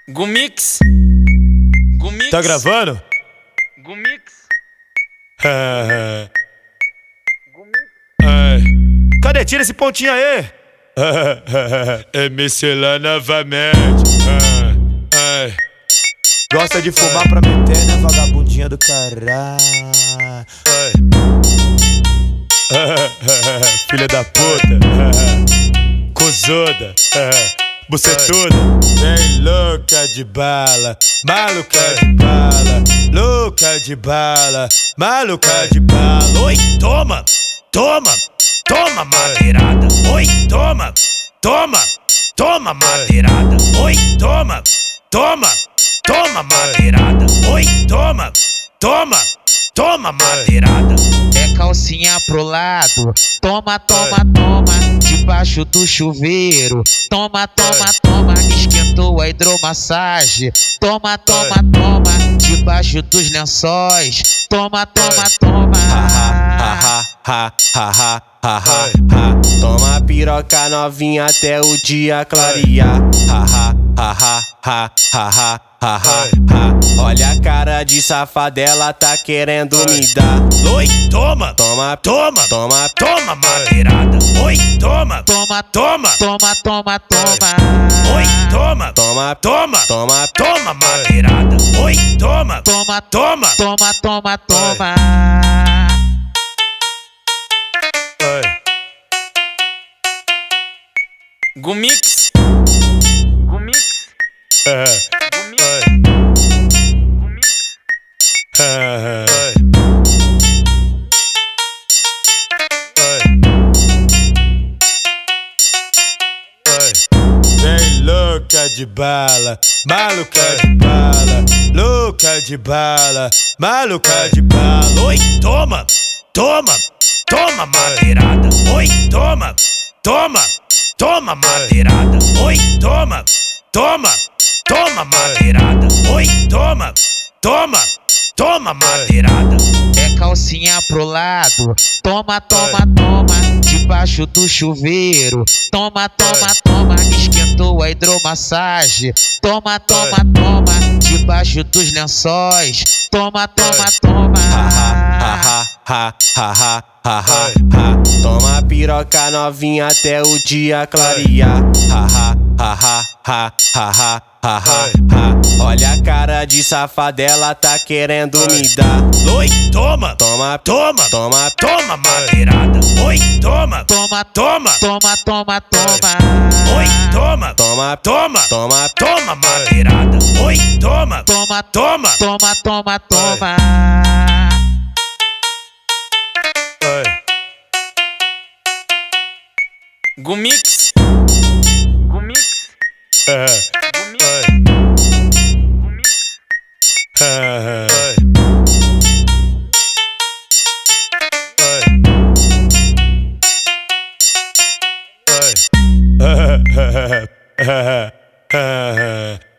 Gumix. Gumix. Tá gravando? Gumix. Ai. Cadê? Tira esse pontinho aí. MC lá novamente. Ai. Gosta de fumar pra meter, né, vagabundinha do caralho. Filha da puta. Cozuda. Bucetuda. Vem louca de bala, maluca de bala, louca de bala, maluca de bala. Oi, toma, toma, toma madeirada. Oi, toma, toma, toma madeirada. Oi, toma, toma, toma madeirada. Oi, toma, toma, toma madeirada. É calcinha pro lado, toma, toma, toma, debaixo do chuveiro. Toma, toma, toma, esquentou a hidromassagem. Toma, toma, toma, debaixo dos lençóis. Toma, toma, toma. Toma piroca novinha até o dia clarear. Olha a cara de safadela, tá querendo me dar. Oi, toma, Toma, toma, toma, toma madeirada. Oi, toma, Toma, toma, toma, toma, toma. oi, toma, toma, toma, toma, toma madeirada. Oi, toma, Toma, toma, toma, toma, toma. Gumix. Gumix. Gumix. Vem louca de bala, maluca de bala, louca de bala, maluca de bala. Oi, toma, toma, toma madeirada. Oi, toma, toma, toma madeirada. Oi, toma, toma, toma madeirada. Oi, toma, toma, toma madeirada. É calcinha pro lado, toma, toma, toma, debaixo do chuveiro. Toma, toma, toma, esquentou a hidromassagem. Toma, toma, toma, debaixo dos lençóis. Toma, toma, toma. Toma piroca novinha até o dia clarear. Olha a cara de safadela, tá querendo me dar. Oi, toma, Toma, toma, toma, toma madeirada. Oi, toma, Toma, toma, toma, toma, toma. oi, toma, toma, toma, toma, toma madeirada. Oi, toma, Toma, toma, toma, toma, toma. Gumix. Gumix. Gumix. Gumix.